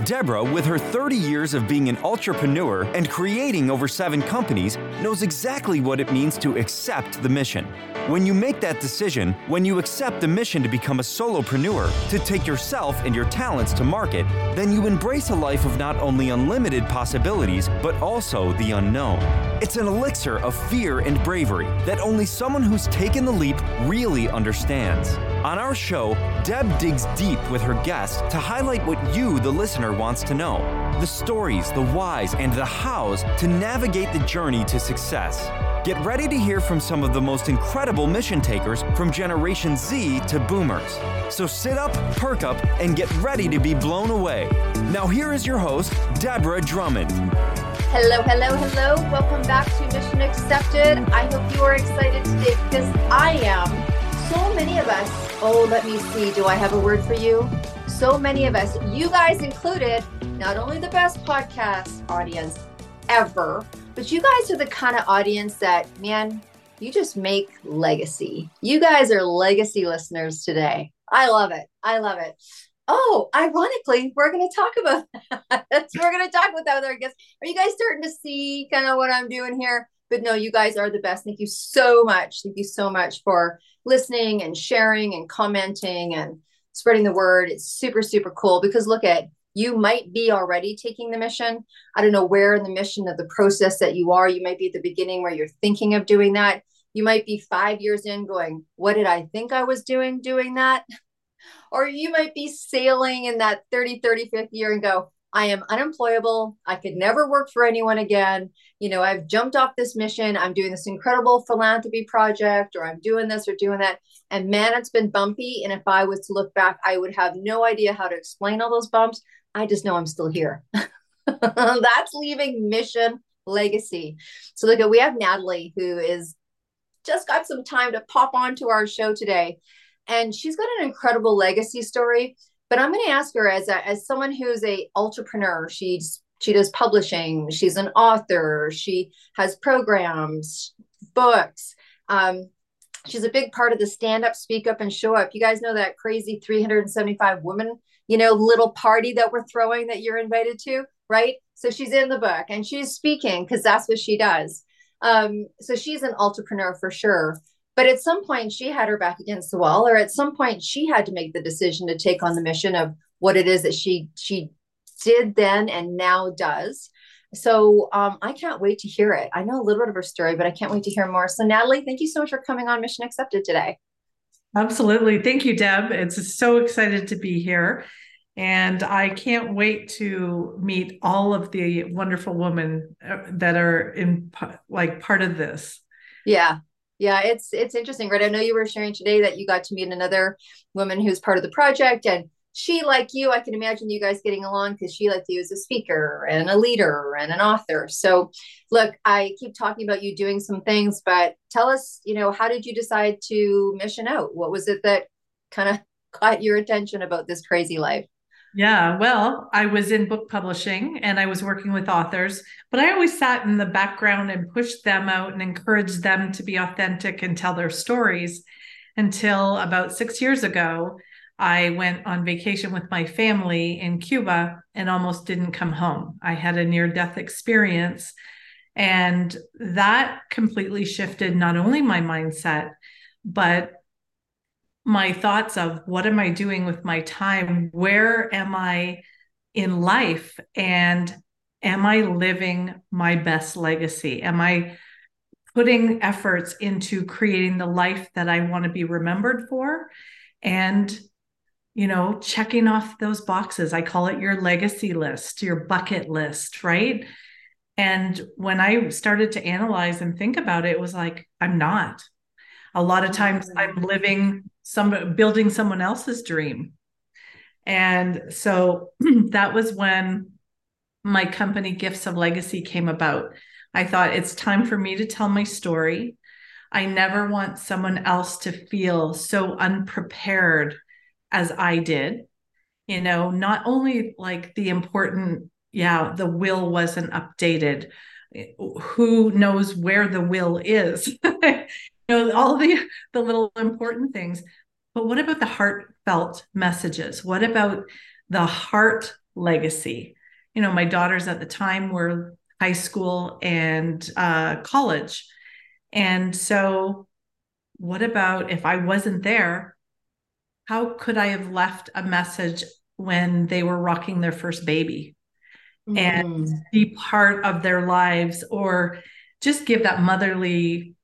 Deborah, with her 30 years of being an entrepreneur and creating over 7 companies, knows exactly what it means to accept the mission. When you make that decision, when you accept the mission to become a solopreneur, to take yourself and your talents to market, then you embrace a life of not only unlimited possibilities, but also the unknown. It's an elixir of fear and bravery that only someone who's taken the leap really understands. On our show, Deb digs deep with her guests to highlight what you, the listener, wants to know. The stories, the whys, and the hows to navigate the journey to success. Get ready to hear from some of the most incredible mission takers from Generation Z to Boomers. So sit up, perk up, and get ready to be blown away. Now here is your host, Deborah Drummond. Hello. Welcome back to Mission Accepted. I hope you are excited today because I am. So many of us, let me see, do I have a word for you? So many of us, you guys included, not only the best podcast audience ever, but you guys are the kind of audience that, man, you just make legacy. You guys are legacy listeners today. I love it. Oh, ironically, we're going to talk about that. We're going to talk about that with our guests. Are you guys starting to see kind of what I'm doing here? But no, you guys are the best. Thank you so much. Thank you so much for listening and sharing and commenting and spreading the word. It's super, super cool because look at, you might be already taking the mission. I don't know where in the mission of the process that you are. You might be at the beginning where you're thinking of doing that. You might be 5 years in going, what did I think I was doing that? Or you might be sailing in that 35th year and go, I am unemployable. I could never work for anyone again. I've jumped off this mission. I'm doing this incredible philanthropy project, or I'm doing this or doing that. And man, it's been bumpy. And if I was to look back, I would have no idea how to explain all those bumps. I just know I'm still here. That's leaving mission legacy. So look, we have Natalie, who is just got some time to pop onto our show today. And she's got an incredible legacy story. But I'm going to ask her as someone who's a entrepreneur. She does publishing. She's an author. She has programs, books. She's a big part of the Stand Up, Speak Up, and Show Up. You guys know that crazy 375 women, little party that we're throwing that you're invited to, right? So she's in the book and she's speaking because that's what she does. So she's an entrepreneur for sure. But at some point she had her back against the wall, or at some point she had to make the decision to take on the mission of what it is that she did then and now does. So I can't wait to hear it. I know a little bit of her story, but I can't wait to hear more. So Natalie, thank you so much for coming on Mission Accepted today. Absolutely. Thank you, Deb. It's so excited to be here. And I can't wait to meet all of the wonderful women that are in part of this. Yeah, it's interesting, right? I know you were sharing today that you got to meet another woman who's part of the project, and she, like you, I can imagine you guys getting along because she, like you, is a speaker and a leader and an author. So look, I keep talking about you doing some things, but tell us, how did you decide to mission out? What was it that kind of caught your attention about this crazy life? Yeah, well, I was in book publishing and I was working with authors, but I always sat in the background and pushed them out and encouraged them to be authentic and tell their stories until about 6 years ago. I went on vacation with my family in Cuba and almost didn't come home. I had a near-death experience, and that completely shifted not only my mindset, but my thoughts of what am I doing with my time? Where am I in life? And am I living my best legacy? Am I putting efforts into creating the life that I want to be remembered for? And, checking off those boxes. I call it your legacy list, your bucket list, right? And when I started to analyze and think about it, it was like, I'm not. A lot of times I'm building someone else's dream. And so that was when my company Gifts of Legacy came about. I thought it's time for me to tell my story. I never want someone else to feel so unprepared as I did. Not only like the important, the will wasn't updated. Who knows where the will is? All the little important things. But what about the heartfelt messages? What about the heart legacy. My daughters at the time were high school and college. And so what about if I wasn't there? How could I have left a message when they were rocking their first baby and be part of their lives, or just give that motherly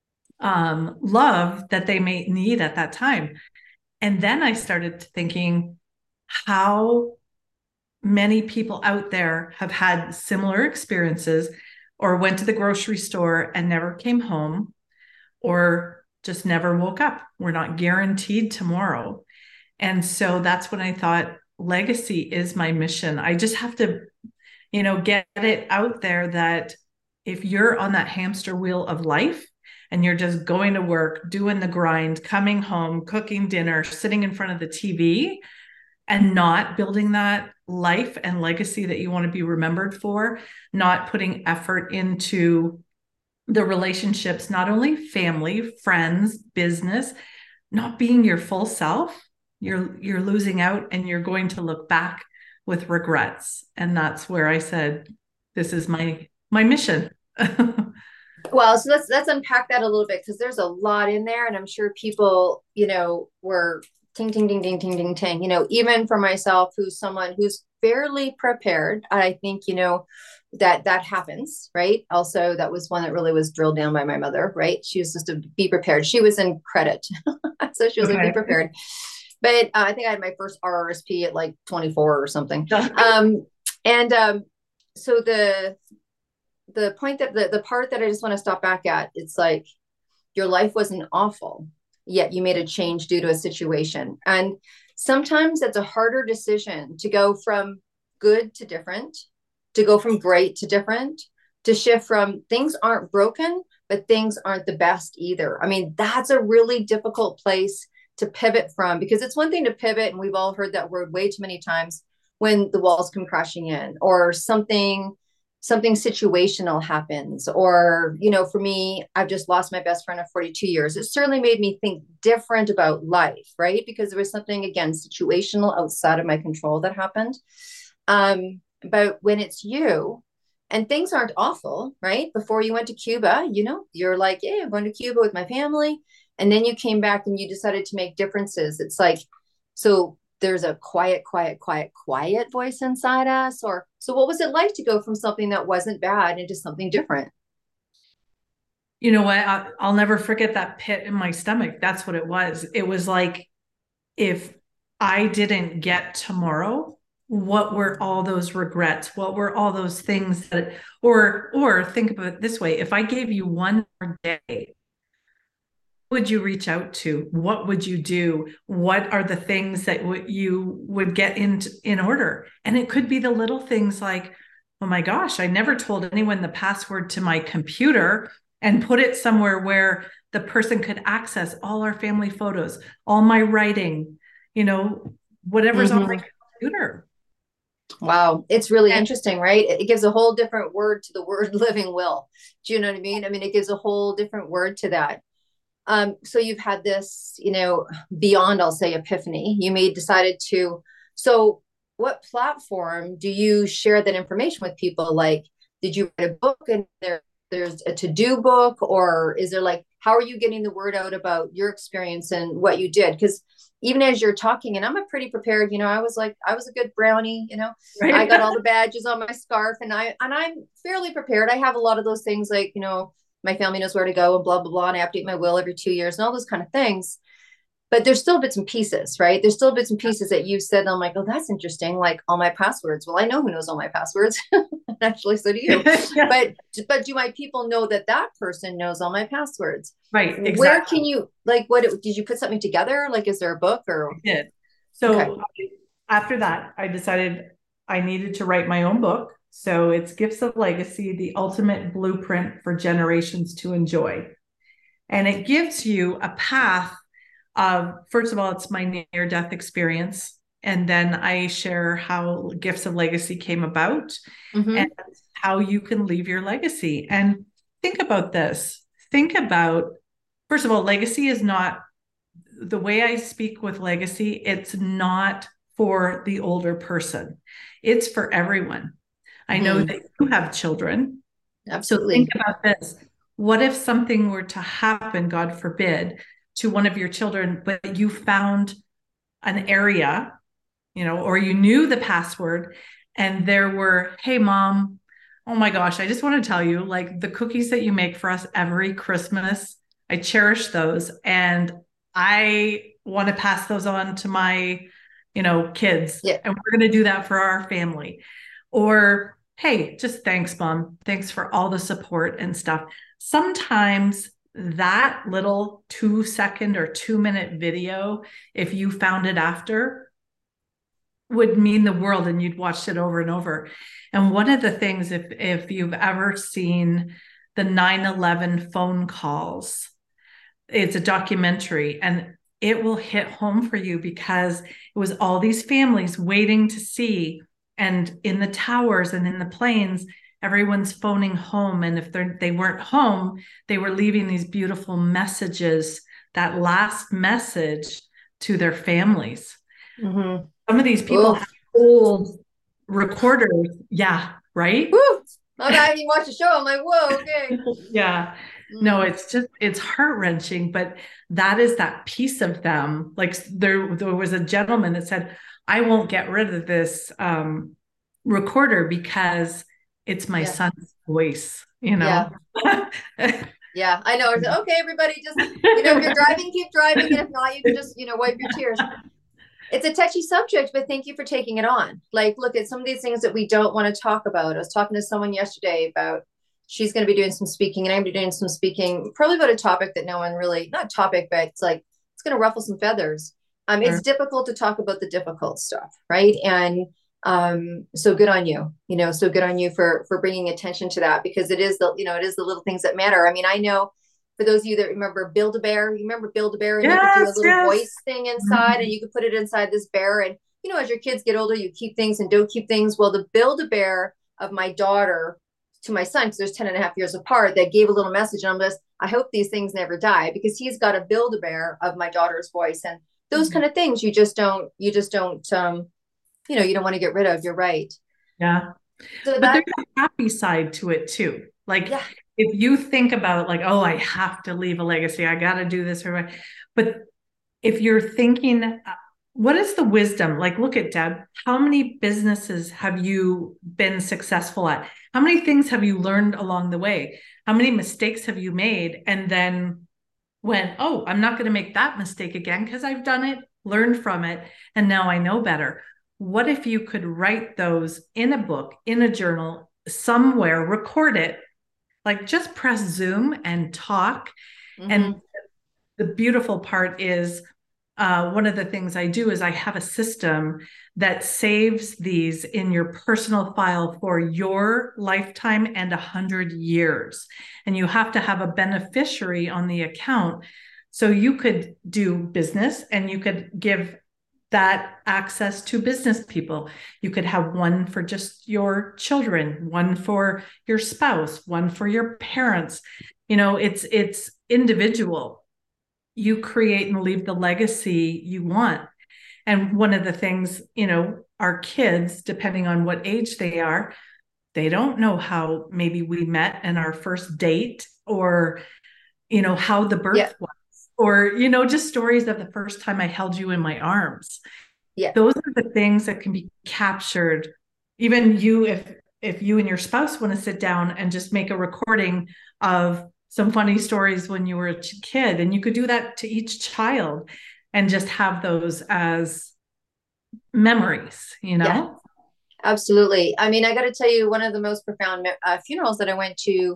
love that they may need at that time? And then I started thinking, how many people out there have had similar experiences, or went to the grocery store and never came home, or just never woke up. We're not guaranteed tomorrow. And so that's when I thought legacy is my mission. I just have to, get it out there that if you're on that hamster wheel of life and you're just going to work, doing the grind, coming home, cooking dinner, sitting in front of the TV, and not building that life and legacy that you want to be remembered for, not putting effort into the relationships, not only family, friends, business, not being your full self, you're losing out, and you're going to look back with regrets. And that's where I said, this is my mission. Well, so let's unpack that a little bit, because there's a lot in there, and I'm sure people, were ting, ting, ting, ting, ting, ting, ting, even for myself, who's someone who's fairly prepared. I think, that happens, right? Also, that was one that really was drilled down by my mother, right? She was just to be prepared. She was in credit. So she was like, be prepared. But I think I had my first RRSP at like 24 or something. So the point that the part that I just want to stop back at, it's like, your life wasn't awful, yet you made a change due to a situation. And sometimes it's a harder decision to go from good to different, to go from great to different, to shift from things aren't broken, but things aren't the best either. I mean, that's a really difficult place to pivot from, because it's one thing to pivot, and we've all heard that word way too many times, when the walls come crashing in, or something situational happens, or, for me, I've just lost my best friend of 42 years. It certainly made me think different about life, right? Because there was something, again, situational, outside of my control that happened. But when it's you and things aren't awful, right? Before you went to Cuba, you're like, hey, I'm going to Cuba with my family. And then you came back and you decided to make differences. It's like, so there's a quiet voice inside us. Or, so what was it like to go from something that wasn't bad into something different? You know what? I'll never forget that pit in my stomach. That's what it was. It was like, if I didn't get tomorrow, what were all those regrets? What were all those things that, or think about it this way: if I gave you one more day, would you reach out to? What would you do? What are the things that you would get in order? And it could be the little things like, oh my gosh, I never told anyone the password to my computer and put it somewhere where the person could access all our family photos, all my writing, whatever's on my computer. Wow. It's really interesting, right? It gives a whole different word to the word living will. Do you know what I mean? I mean, it gives a whole different word to that. So you've had this, beyond, I'll say, epiphany. Decided to, so what platform do you share that information with people? Like, did you write a book and there's a to-do book, or is there, like, how are you getting the word out about your experience and what you did? Because even as you're talking, and I'm a pretty prepared, I was a good brownie, right. I got all the badges on my scarf, and I'm fairly prepared. I have a lot of those things, like, my family knows where to go and blah, blah, blah. And I update my will every 2 years and all those kind of things. But there's still bits and pieces, right? There's still bits and pieces that you've said. And I'm like, oh, that's interesting. Like, all my passwords. Well, I know who knows all my passwords. Actually, so do you. Yeah. But do my people know that person knows all my passwords? Right. Exactly. Where can you, like, did you put something together? Like, is there a book or? I did. So after that, I decided I needed to write my own book. So it's Gifts of Legacy, the ultimate blueprint for generations to enjoy. And it gives you a path of, first of all, it's my near-death experience. And then I share how Gifts of Legacy came about and how you can leave your legacy. And think about this. Think about, first of all, legacy is not, the way I speak with legacy, it's not for the older person. It's for everyone. I know that you have children. Absolutely. So think about this. What if something were to happen, God forbid, to one of your children, but you found an area, or you knew the password and there were, hey, mom, oh my gosh, I just want to tell you, like the cookies that you make for us every Christmas, I cherish those. And I want to pass those on to my, kids. Yeah. And we're going to do that for our family. Or, hey, just thanks, mom. Thanks for all the support and stuff. Sometimes that little 2-second or 2-minute video, if you found it after, would mean the world, and you'd watched it over and over. And one of the things, if you've ever seen the 9/11 phone calls, it's a documentary, and it will hit home for you because it was all these families waiting to see, and in the towers and in the planes, everyone's phoning home. And if they weren't home, they were leaving these beautiful messages, that last message to their families. Mm-hmm. Some of these people have old recorders. Yeah, right? Woo! I haven't even watched the show. I'm like, whoa, okay. Yeah. No, it's heart-wrenching, but that is that piece of them. Like there was a gentleman that said, I won't get rid of this recorder because it's my son's voice, Yeah. Yeah, I know. Okay, everybody, just, if you're driving, keep driving. And if not, you can just, wipe your tears. It's a touchy subject, but thank you for taking it on. Like, look at some of these things that we don't want to talk about. I was talking to someone yesterday about, she's going to be doing some speaking, and I'm going to be doing some speaking, probably about a topic that no one really, not topic, but it's like, it's going to ruffle some feathers. It's difficult to talk about the difficult stuff, right? And so good on you, so good on you for bringing attention to that, because it is the little things that matter. I mean, I know, for those of you that remember Build-A-Bear, you remember Build-A-Bear, and you could do a little voice thing inside, and you could put it inside this bear. And, as your kids get older, you keep things and don't keep things. Well, the Build-A-Bear of my daughter to my son, because there's 10.5 years apart, that gave a little message. And I hope these things never die, because he's got a Build-A-Bear of my daughter's voice. And those kind of things, you don't you don't want to get rid of. You're right. Yeah. So but there's a happy side to it too. Like, if you think about like, oh, I have to leave a legacy, I got to do this. But if you're thinking, what is the wisdom? Like, look at Deb. How many businesses have you been successful at? How many things have you learned along the way? How many mistakes have you made? And then went, oh, I'm not going to make that mistake again because I've done it, learned from it, and now I know better. What if you could write those in a book, in a journal, somewhere, record it, like just press Zoom and talk. And the beautiful part is, one of the things I do is I have a system that saves these in your personal file for your lifetime and 100 years. And you have to have a beneficiary on the account. So you could do business and you could give that access to business people. You could have one for just your children, one for your spouse, one for your parents. It's individual. You create and leave the legacy you want. And one of the things, our kids, depending on what age they are, they don't know how maybe we met and our first date, or, how the birth was. Or, just stories of the first time I held you in my arms. Yeah. Those are the things that can be captured. Even you, if you and your spouse want to sit down and just make a recording of some funny stories when you were a kid, and you could do that to each child and just have those as memories, Yeah, absolutely. I mean, I got to tell you, one of the most profound funerals that I went to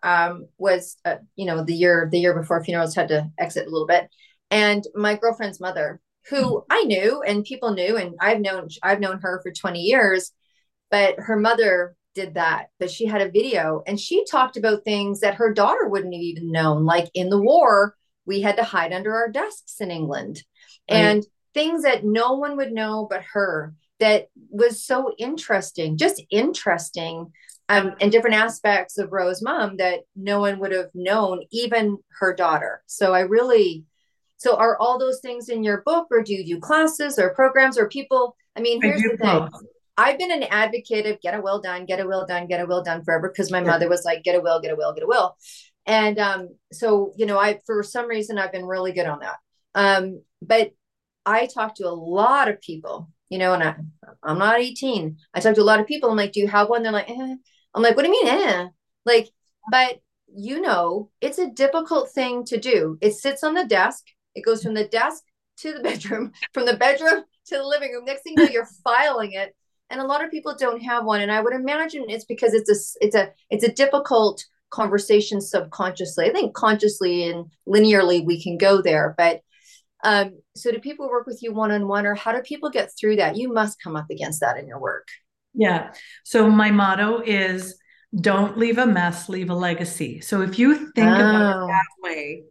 was, the year before funerals had to exit a little bit. And my girlfriend's mother, who I knew and people knew, and I've known her for 20 years, but her mother did that. But she had a video, and she talked about things that her daughter wouldn't have even known. Like, in the war, we had to hide under our desks in England, and things that no one would know but her, that was so interesting, just interesting. And different aspects of Ro's mom that no one would have known, even her daughter. So are all those things in your book, or do you do classes or programs, or people, I mean, I here's do the thing. both. I've been an advocate of get a will done, get a will done, get a will done forever because my Yeah. mother was like, get a will, get a will, get a will. And so, for some reason, I've been really good on that. But I talk to a lot of people, and I'm not 18. I talk to a lot of people. I'm like, do you have one? They're like, eh. I'm like, what do you mean, eh? Like, but it's a difficult thing to do. It sits on the desk. It goes from the desk to the bedroom, from the bedroom to the living room. Next thing you know, you're filing it. And a lot of people don't have one. And I would imagine it's because it's a difficult conversation subconsciously. I think consciously and linearly we can go there, but so do people work with you one-on-one, or how do people get through that? You must come up against that in your work. Yeah. So my motto is don't leave a mess, leave a legacy. So if you think about it that way,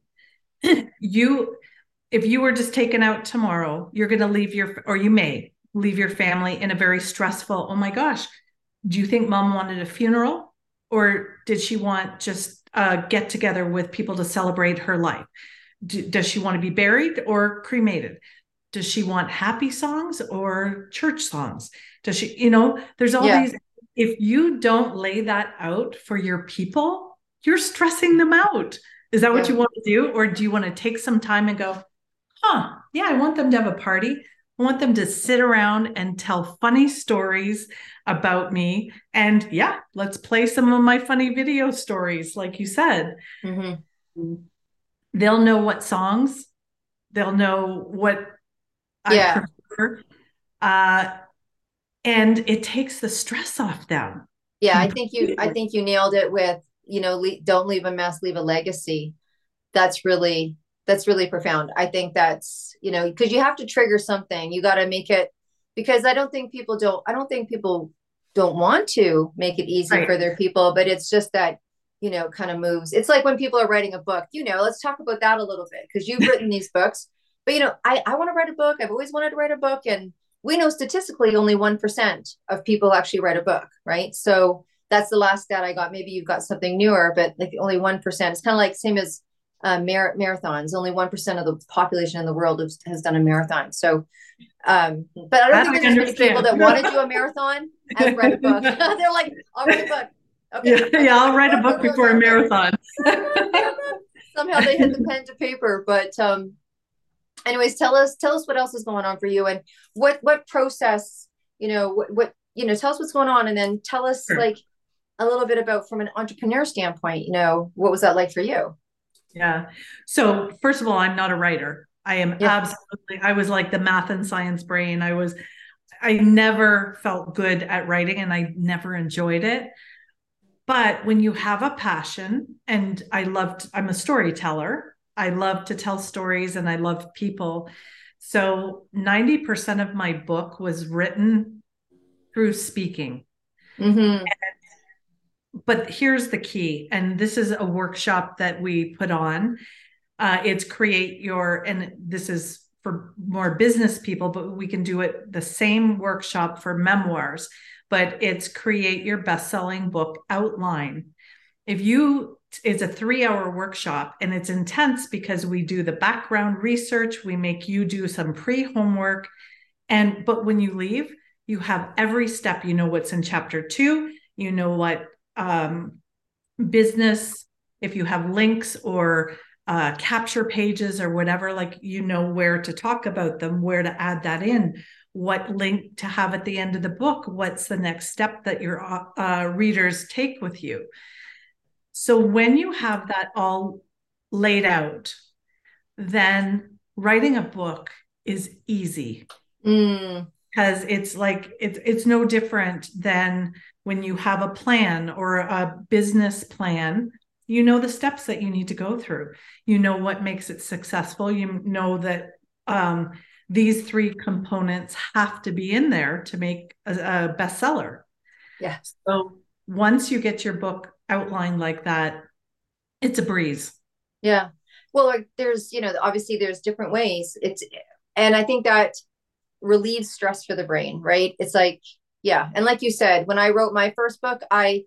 if you were just taken out tomorrow, you're going to you may leave your family in a very stressful, oh my gosh, do you think mom wanted a funeral, or did she want just a get together with people to celebrate her life? Does she want to be buried or cremated? Does she want happy songs or church songs? Does she, there's all these. If you don't lay that out for your people, you're stressing them out. Is that what you want to do? Or do you want to take some time and go, yeah, I want them to have a party. I want them to sit around and tell funny stories about me. And yeah, let's play some of my funny video stories, like you said. Mm-hmm. They'll know what songs, they'll know what I prefer. And it takes the stress off them. Yeah, I think you nailed it with, don't leave a mess, leave a legacy. That's really profound. I think that's, because you have to trigger something. You got to make it, because I don't think people don't want to make it easy for their people, but it's just that, kind of moves. It's like when people are writing a book, let's talk about that a little bit, because you've written these books, but I want to write a book. I've always wanted to write a book. And we know statistically only 1% of people actually write a book, right? So that's the last stat I got. Maybe you've got something newer, but like only 1%. It's kind of like same as marathons. Only 1% of the population in the world has done a marathon. So, but I don't think there's many people that want to do a marathon and read a book. They're like, I'll write a book. Okay. Yeah, I'll write a book before a marathon. Somehow they hit the pen to paper. But anyways, tell us what else is going on for you, and what process, tell us what's going on, and then tell us like a little bit about, from an entrepreneur standpoint, what was that like for you? Yeah. So first of all, I'm not a writer. I am absolutely, I was like the math and science brain. I never felt good at writing, and I never enjoyed it. But when you have a passion, and I'm a storyteller, I love to tell stories and I love people. So 90% of my book was written through speaking. Mm-hmm. But here's the key, and this is a workshop that we put on. It's and this is for more business people, but we can do it the same workshop for memoirs, but it's create your best-selling book outline. It's a 3-hour workshop, and it's intense because we do the background research. We make you do some pre-homework. But when you leave, you have every step. You know what's in chapter 2, you know what business, if you have links or capture pages or whatever, like, where to talk about them, where to add that in, what link to have at the end of the book, what's the next step that your readers take with you. So when you have that all laid out, then writing a book is easy. Because it's like, it's no different than when you have a plan or a business plan. You know the steps that you need to go through. You know what makes it successful. You know that these 3 components have to be in there to make a bestseller. Yeah. So once you get your book outlined like that, it's a breeze. Yeah. Well, like there's, obviously there's different ways. And I think that relieves stress for the brain, right? It's like, yeah. And like you said, when I wrote my first book, I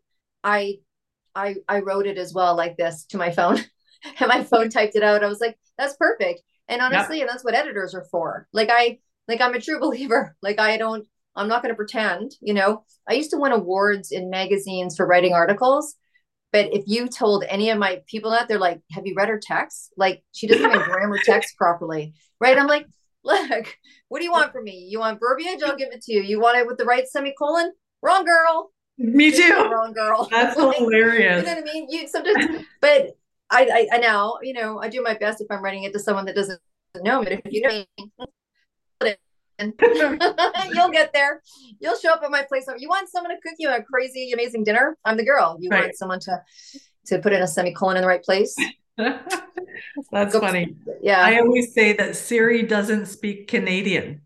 wrote it as well, like this, to my phone, and my phone typed it out. I was like, that's perfect. And honestly, and that's what editors are for. Like Like I'm a true believer. Like I'm not going to pretend, I used to win awards in magazines for writing articles. But if you told any of my people that, they're like, have you read her text? Like she doesn't even grammar text properly. Right. I'm like, look, what do you want from me? You want verbiage? I'll give it to you. You want it with the right semicolon? Wrong girl. Me too. Wrong girl. That's like, hilarious. You know what I mean? You sometimes, but I now, I do my best if I'm writing it to someone that doesn't know me. But if you know me, you'll get there. You'll show up at my place. You want someone to cook you a crazy, amazing dinner? I'm the girl. You want someone to put in a semicolon in the right place? That's funny. Yeah. I always say that Siri doesn't speak Canadian.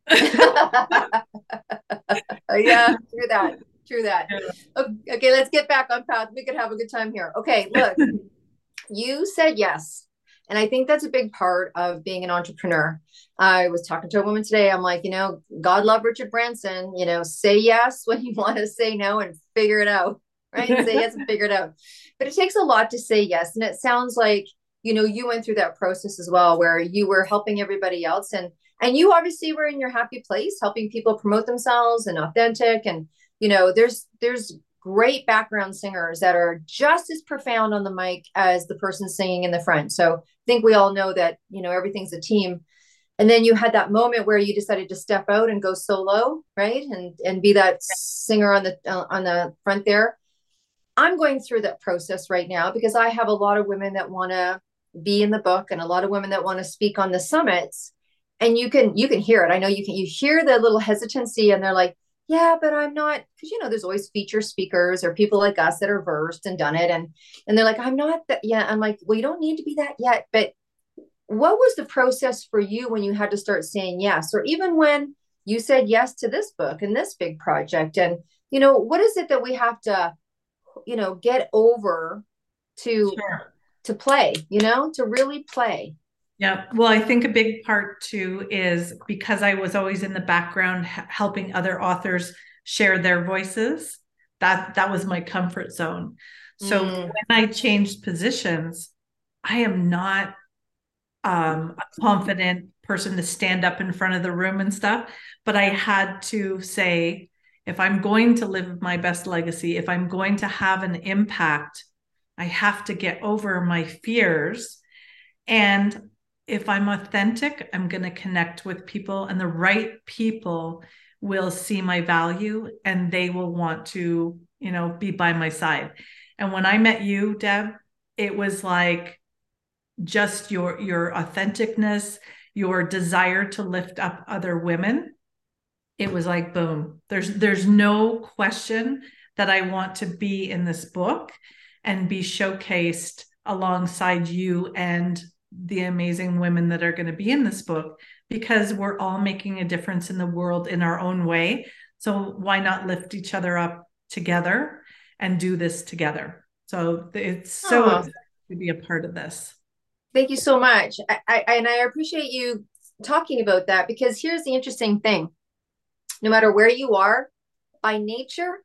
Yeah, true that. Okay, let's get back on path. We could have a good time here. Okay, look, you said yes. And I think that's a big part of being an entrepreneur. I was talking to a woman today. I'm like, God love Richard Branson, say yes when you want to say no and figure it out, right? Say yes and figure it out. But it takes a lot to say yes. And it sounds like, you went through that process as well, where you were helping everybody else. And you obviously were in your happy place, helping people promote themselves and authentic. And, there's great background singers that are just as profound on the mic as the person singing in the front. So I think we all know that, everything's a team. And then you had that moment where you decided to step out and go solo, right? And be that singer on the front there. I'm going through that process right now because I have a lot of women that want to be in the book and a lot of women that want to speak on the summits. And you can hear it. I know you hear the little hesitancy and they're like, yeah, but I'm not, because there's always feature speakers or people like us that are versed and done it. And they're like, I'm not that yet. I'm like, well, you don't need to be that yet. But what was the process for you when you had to start saying yes? Or even when you said yes to this book and this big project? And, what is it that we have to, get over to play, to really play? Yeah. Well, I think a big part too is because I was always in the background helping other authors share their voices. That was my comfort zone. So when I changed positions, I am not a confident person to stand up in front of the room and stuff, but I had to say, if I'm going to live my best legacy, if I'm going to have an impact, I have to get over my fears. And if I'm authentic, I'm going to connect with people, and the right people will see my value and they will want to, be by my side. And when I met you, Deb, it was like just your authenticness, your desire to lift up other women. It was like, boom, there's no question that I want to be in this book and be showcased alongside you and the amazing women that are going to be in this book, because we're all making a difference in the world in our own way. So why not lift each other up together and do this together? So it's so exciting to be a part of this. Thank you so much. I appreciate you talking about that, because here's the interesting thing. No matter where you are, by nature,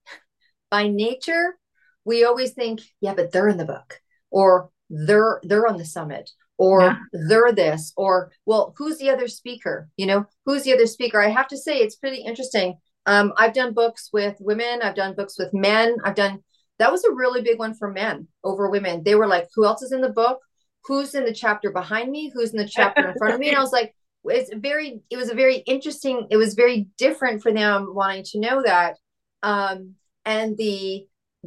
we always think, yeah, but they're in the book, or they're on the summit, or they're this, or, well, who's the other speaker? Who's the other speaker? I have to say, it's pretty interesting. I've done books with women. I've done books with men. That was a really big one for men over women. They were like, who else is in the book? Who's in the chapter behind me? Who's in the chapter in front of me? And I was like, it was very interesting. It was very different for them wanting to know that. And the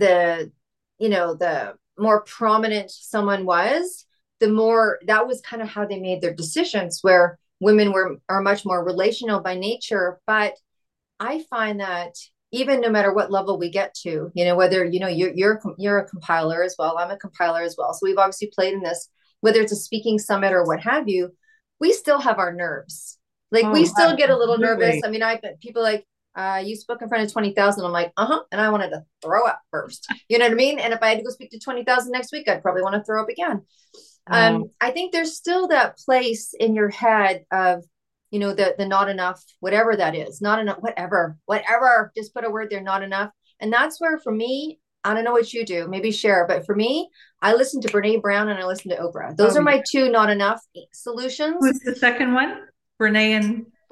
more prominent someone was, the more, that was kind of how they made their decisions, where women are much more relational by nature. But I find that even no matter what level we get to, whether, you're a compiler as well, I'm a compiler as well. So we've obviously played in this, whether it's a speaking summit or what have you, we still have our nerves. Like we still get a little nervous. I mean, people like, you spoke in front of 20,000. I'm like, and I wanted to throw up first. You know what I mean? And if I had to go speak to 20,000 next week, I'd probably want to throw up again. I think there's still that place in your head of, the not enough, whatever that is, not enough, whatever, just put a word there, not enough. And that's where, for me, I don't know what you do, maybe share, but for me, I listen to Brene Brown and I listen to Oprah. Those are my two not enough solutions. Who's the second one? Brene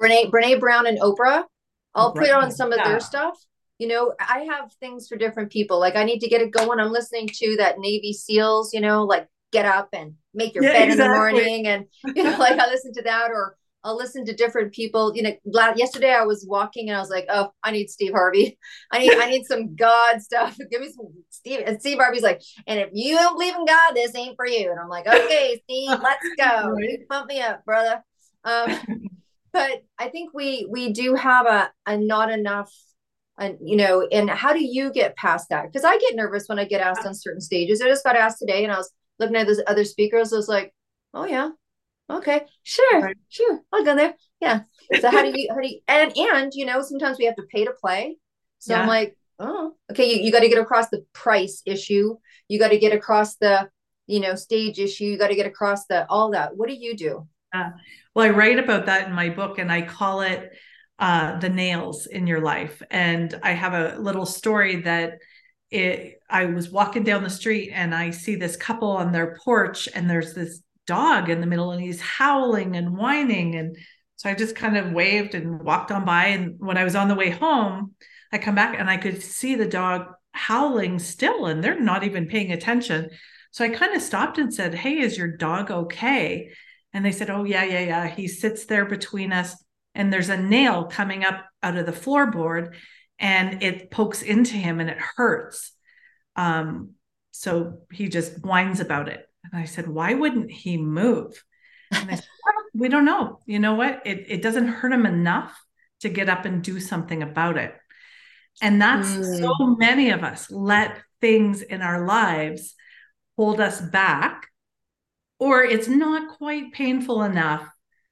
Brene Brown and Oprah. I'll put Right. on some of their Yeah. stuff. You know, I have things for different people. Like I need to get it going. I'm listening to that Navy SEALs, you know, like get up and make your Yeah, bed in the exactly. morning. And, you know, like I listen to that, or I'll listen to different people. You know, yesterday I was walking and I was like, oh, I need Steve Harvey. I need some God stuff. Give me some Steve. And Steve Harvey's like, and if you don't believe in God, this ain't for you. And I'm like, okay, Steve, let's go. Right. You pump me up, brother. Um, but I think we do have a not enough, and you know, and how do you get past that? Because I get nervous when I get asked on certain stages. I just got asked today, and I was looking at those other speakers. I was like, oh yeah, okay, sure, Right. sure, I'll go there. Yeah. So how do you and you know, sometimes we have to pay to play. So I'm Yeah. like, oh, okay, you got to get across the price issue. You got to get across the, you know, stage issue. You got to get across the all that. What do you do? Well, I write about that in my book, and I call it the nails in your life. And I have a little story that I was walking down the street and I see this couple on their porch, and there's this dog in the middle, and he's howling and whining. And so I just kind of waved and walked on by. And when I was on the way home, I come back and I could see the dog howling still, and they're not even paying attention. So I kind of stopped and said, hey, is your dog okay? And they said, oh, yeah, yeah, yeah. He sits there between us, and there's a nail coming up out of the floorboard, and it pokes into him and it hurts. Um, so he just whines about it. And I said, why wouldn't he move? And they said, well, we don't know. You know what? It doesn't hurt him enough to get up and do something about it. And that's Mm, so many of us let things in our lives hold us back, or it's not quite painful enough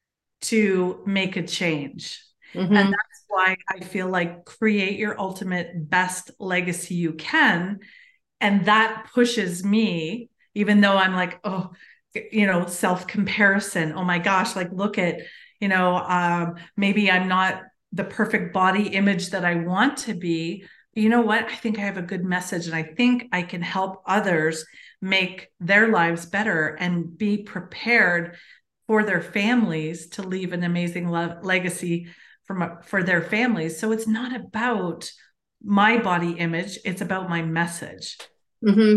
to make a change. And mm-hmm. that's why I feel like create your ultimate best legacy you can. And that pushes me, even though I'm like, oh, you know, self comparison. Oh my gosh, like look at, you know, maybe I'm not the perfect body image that I want to be. But you know what? I think I have a good message, and I think I can help others make their lives better and be prepared for their families to leave an amazing legacy for their families. So it's not about my body image, it's about my message. Mm-hmm.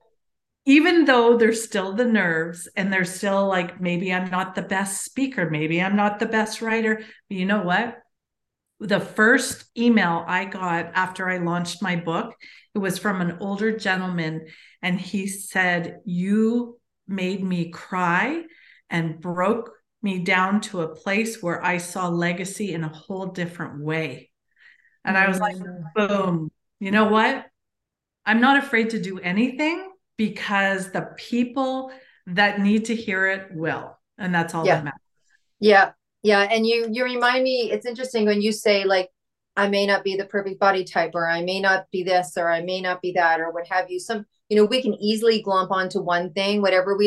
Even though there's still the nerves, and there's still like, maybe I'm not the best speaker, maybe I'm not the best writer, but you know what? The first email I got after I launched my book, it was from an older gentleman, and he said, you made me cry and broke me down to a place where I saw legacy in a whole different way. And I was like, Mm. boom, you know what? I'm not afraid to do anything, because the people that need to hear it will. And that's all that Yeah. matters. Yeah. Yeah. And you remind me, it's interesting when you say like, I may not be the perfect body type, or I may not be this, or I may not be that, or what have you. Some, you know, we can easily glomp onto one thing,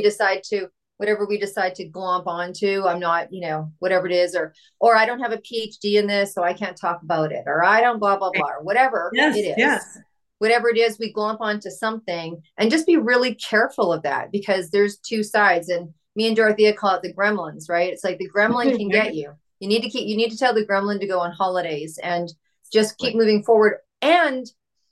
whatever we decide to glomp onto. I'm not, you know, whatever it is, or I don't have a PhD in this, so I can't talk about it, or I don't blah, blah, blah, or whatever it Yes, is. yes. Whatever it is, we glomp onto something, and just be really careful of that, because there's two sides. And me and Dorothea call it the gremlins, right? It's like the gremlin can get you. You need to tell the gremlin to go on holidays and just keep moving forward, and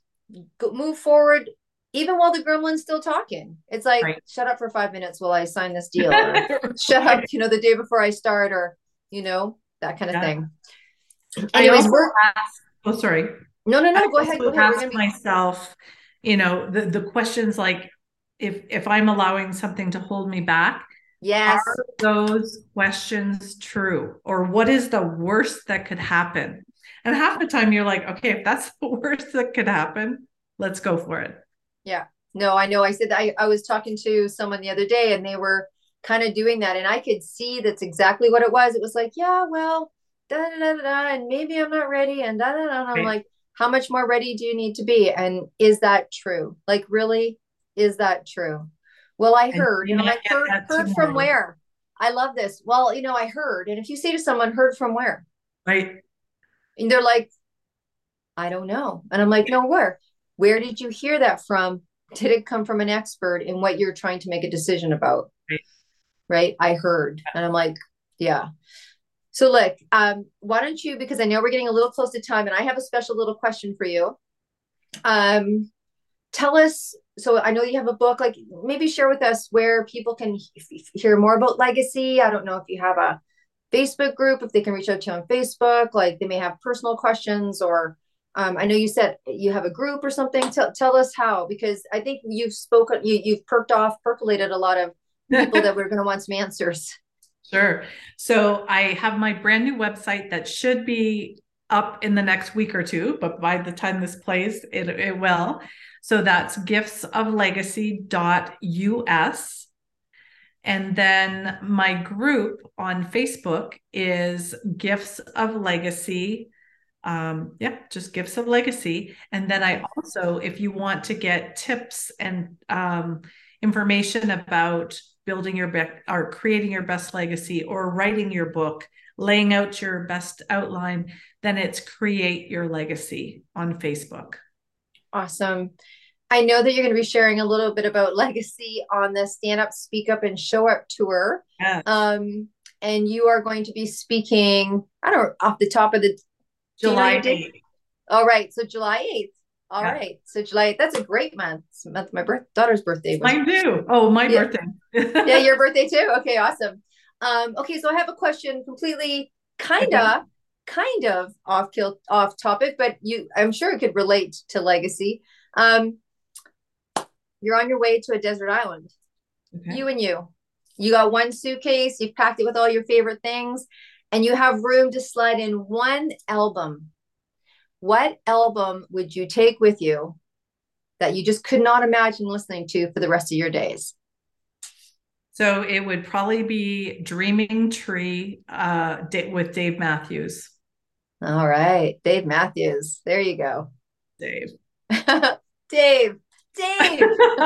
move forward even while the gremlin's still talking. It's like, Right. shut up for 5 minutes while I sign this deal, or shut up, you know, the day before I start, or, you know, that kind of Yeah. thing. I Anyways, also we're, ask, oh, sorry. no, no, I no, go ahead. Go also ahead. We're ask going to be, myself, you know, the questions like, if I'm allowing something to hold me back, are yes. those questions true? Or what is the worst that could happen? And half the time you're like, okay, if that's the worst that could happen, let's go for it. Yeah. No, I know. I said that I was talking to someone the other day, and they were kind of doing that. And I could see that's exactly what it was. It was like, yeah, well, da da da da, and maybe I'm not ready, and da da da. And I'm Right. like, how much more ready do you need to be? And is that true? Like, really, is that true? Well, I And heard, you and I'm might like, get that heard from tomorrow. where? I love this. Well, you know, I heard. And if you say to someone, heard from where? Right. And they're like, I don't know. And I'm like, no, where? Where did you hear that from? Did it come from an expert in what you're trying to make a decision about? Right. Right. I heard. And I'm like, yeah. So look, why don't you, because I know we're getting a little close to time and I have a special little question for you. Tell us, so I know you have a book, like maybe share with us where people can hear more about Legacy. I don't know if you have a Facebook group, if they can reach out to you on Facebook, like they may have personal questions, or I know you said you have a group or something. Tell us how, because I think you've spoken, you've percolated a lot of people that we're going to want some answers. Sure. So I have my brand new website that should be up in the next week or two, but by the time this plays, it will. So that's giftsoflegacy.us. And then my group on Facebook is Gifts of Legacy. Just Gifts of Legacy. And then I also, if you want to get tips and information about building your or creating your best legacy, or writing your book, laying out your best outline, then it's Create Your Legacy on Facebook. Awesome. I know that you're going to be sharing a little bit about Legacy on the Stand Up, Speak Up, and Show Up tour. Yes. And you are going to be speaking, I don't know, off the top of the July 8th. All right. So July 8th. All right. So July 8th. That's a great month. It's my daughter's birthday. Mine too. Oh, my birthday. Yeah, your birthday too. Okay, awesome. Okay, so I have a question completely kind of off topic, but I'm sure it could relate to Legacy. You're on your way to a desert island. Okay. You got one suitcase, you've packed it with all your favorite things, and you have room to slide in one album. What album would you take with you that you just could not imagine listening to for the rest of your days? So it would probably be Dreaming Tree with Dave Matthews. All right. Dave Matthews. There you go. Dave. Dave, if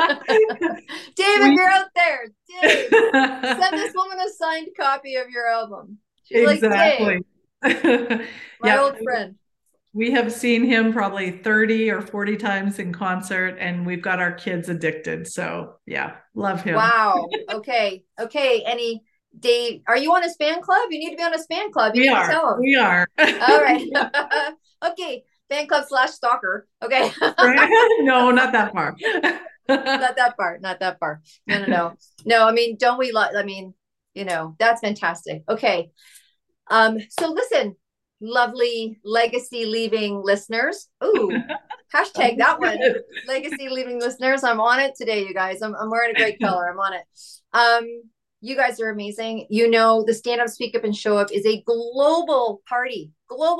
you're out there, Dave, send this woman a signed copy of your album. She's exactly. Like, Dave, my old friend. We have seen him probably 30 or 40 times in concert, and we've got our kids addicted. So yeah, love him. Wow. Okay. Dave, are you on his fan club? You need to be on his fan club. We are. All right. Okay. Fan club / stalker. Okay. No, not that far. Not that far. No. No, I mean, don't we that's fantastic. Okay. So listen, lovely Legacy leaving listeners. Ooh, hashtag that one. Legacy leaving listeners. I'm on it today, you guys. I'm wearing a great color. I'm on it. You guys are amazing. The Stand Up, Speak Up, and Show Up is a global party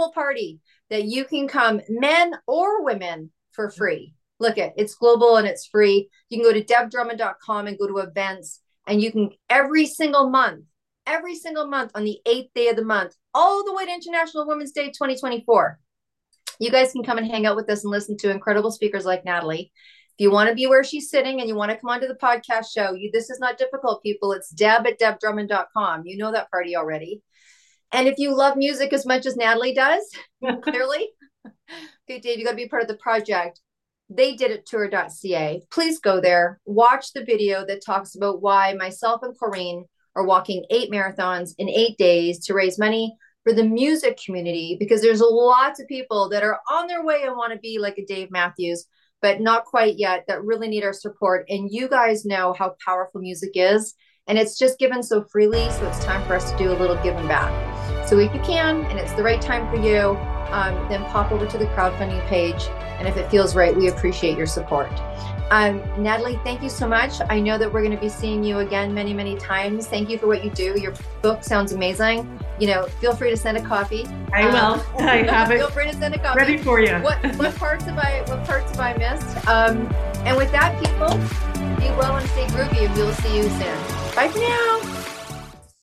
that you can come, men or women, for free. Look, it's global and it's free. You can go to debdrummond.com and go to events, and you can every single month on the 8th day of the month, all the way to International Women's Day 2024. You guys can come and hang out with us and listen to incredible speakers like Natalie. If you want to be where she's sitting and you want to come onto the podcast show, this is not difficult, people. It's deb@debdrummond.com. You know that party already. And if you love music as much as Natalie does, clearly, okay, Dave, you got to be part of the project. They did it tour.ca. Please go there. Watch the video that talks about why myself and Corrine are walking 8 marathons in 8 days to raise money for the music community, because there's lots of people that are on their way and want to be like a Dave Matthews, but not quite yet, that really need our support. And you guys know how powerful music is, and it's just given so freely. So it's time for us to do a little giving back. So if you can, and it's the right time for you, then pop over to the crowdfunding page. And if it feels right, we appreciate your support. Natalie, thank you so much. I know that we're going to be seeing you again many, many times. Thank you for what you do. Your book sounds amazing. Feel free to send a copy. I will. I have it. Feel free to send a copy. Ready for you. What parts have I missed? And with that, people, be well and stay groovy, and we will see you soon. Bye for now.